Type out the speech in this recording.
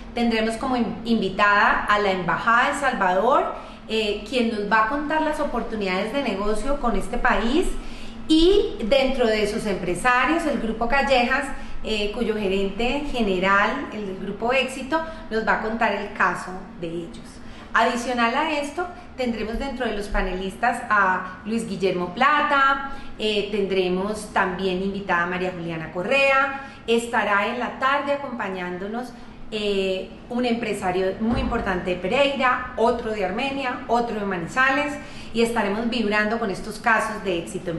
tendremos como invitada a la Embajada de Salvador, quien nos va a contar las oportunidades de negocio con este país, y dentro de sus empresarios, el Grupo Callejas, cuyo gerente general, el Grupo Éxito, nos va a contar el caso de ellos. Adicional a esto, tendremos dentro de los panelistas a Luis Guillermo Plata, tendremos también invitada a María Juliana Correa, estará en la tarde acompañándonos un empresario muy importante de Pereira, otro de Armenia, otro de Manizales, y estaremos vibrando con estos casos de éxito.